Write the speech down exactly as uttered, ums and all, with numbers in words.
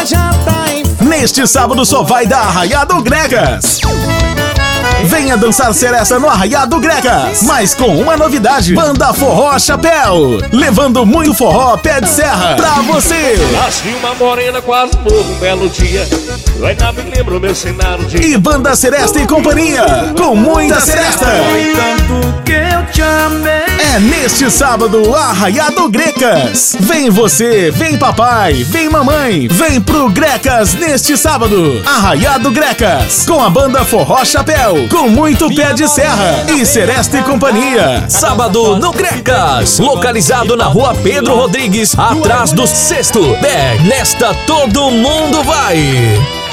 já tá em... Neste sábado só vai dar Arraiado Gregas. Venha dançar seresta no Arraiado Gregas, mas com uma novidade: Banda Forró Chapéu, levando muito forró pé de serra pra você. Nasci uma morena, quase morro um belo dia, eu ainda me lembro meu cenário de... E Banda Seresta e Companhia, com muita seresta. Foi tanto que eu te amei. É neste sábado, Arraiado Gregas. Vem você, vem papai, vem mamãe, vem pro Gregas neste sábado. Arraiado Gregas, com a Banda Forró Chapéu, com muito pé de serra e Seresta e Companhia. Sábado no Gregas, localizado na rua Pedro Rodrigues, atrás do Sexto. É, nesta todo mundo vai.